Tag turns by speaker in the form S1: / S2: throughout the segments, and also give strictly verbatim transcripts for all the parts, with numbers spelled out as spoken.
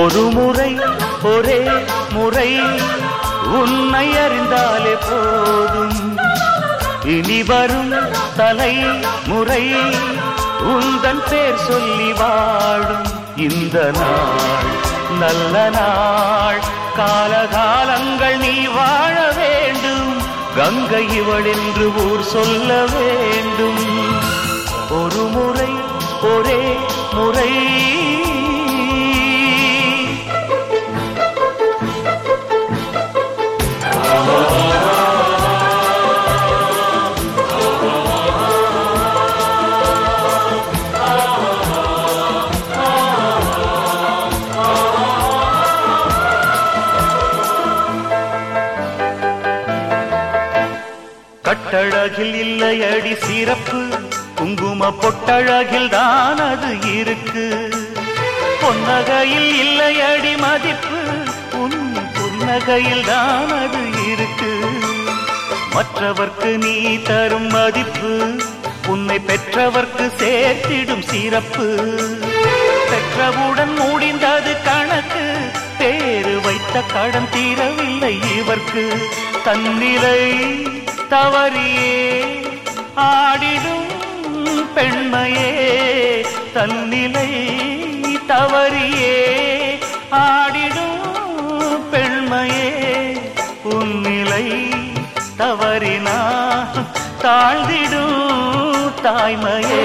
S1: ஒரு முறை ஒரே முறை உன்னை அறிந்தாலே போதும். இனி வரும் தலை முறை உந்தன் பேர் சொல்லி வாழும். இந்த நாள் நல்ல நாள், காலகாலங்கள் நீ வாழ வேண்டும். கங்கை இவள் என்று ஊர் சொல்ல வேண்டும். ஒரு முறை ஒரே முறை. கட்டழகில் இல்லையடி சிறப்பு, குங்கும பொட்டழகில் தான் அது இருக்கு. பொன்னகையில் இல்லையடி மதிப்பு, உன் புன்னகையில் தான் அது இருக்கு. மற்றவர்க்கு நீ தரும் மதிப்பு உன்னை பெற்றவர்க்கு சேர்த்திடும் சிறப்பு. பெற்றவுடன் முடிந்தது கணக்கு, பேரு வைத்த கடன் தீரவில்லை இவர்க்கு. தன்னிலை தவறியே ஆடிடும் பெண்மையே, தன்னிலை தவறியே ஆடிடும் பெண்மையே. உன்னிலை தவறினா தாழ்ந்திடும் தாய்மையே.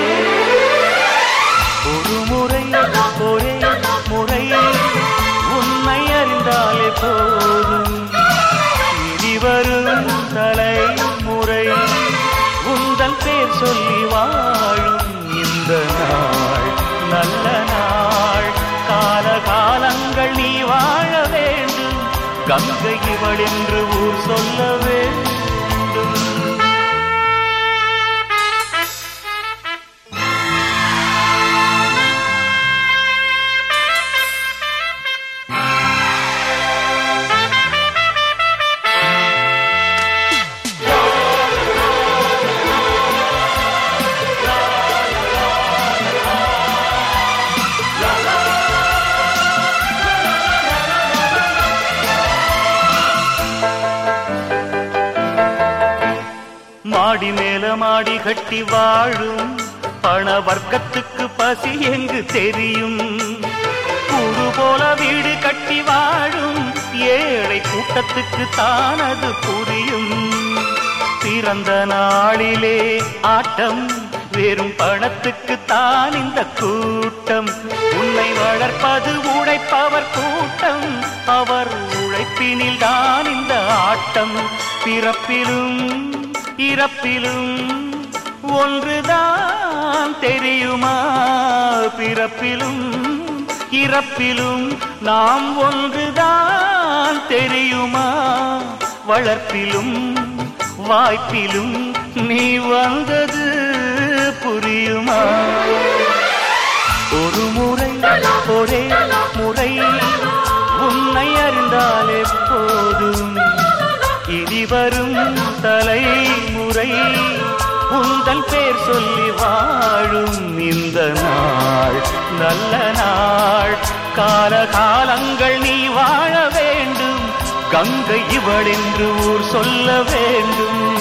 S1: ஒரு முறை ஒரே முறை உன்னை அறிந்தாலே போதும். இனி வரும் தலைமுறை உந்தன் பேர் சொல்லி வாழும். இந்த நாள் நல்ல நாள், காலகாலங்கள் நீ வாழ வேண்டும். கங்கை இவள் என்று ஊர் சொல்ல வேண்டும். மாடி மேல மாடி கட்டி வாழும் பண வர்க்கத்துக்கு பசி எங்கு தெரியும். கூடு போல வீடு கட்டி வாழும் ஏழை கூட்டத்துக்கு தானது புரியும். பிறந்த நாளிலே ஆட்டம், வெறும் பணத்துக்கு தான் இந்த கூட்டம். உன்னை வளர்ப்பது உழைப்பவர் கூட்டம், அவர் உழைப்பினில் தான் இந்த ஆட்டம். பிறப்பிலும் இறப்பிலும் ஒன்றுதான் தெரியுமா? பிறப்பிலும் இறப்பிலும் நாம் ஒன்றுதான் தெரியுமா? வளர்ப்பிலும் வாய்ப்பிலும் நீ வந்தது புரியுமா? ஒரு முறை ஒரே முறை உன்னை அறிந்தாலே போதும். இனி வரும் தலைமுறை உந்தன் பேர் சொல்லி வாழும். இந்த நாள் நல்ல நாள், காலகாலங்கள் நீ வாழ வேண்டும். கங்கை இவள் என்று ஊர் சொல்ல வேண்டும்.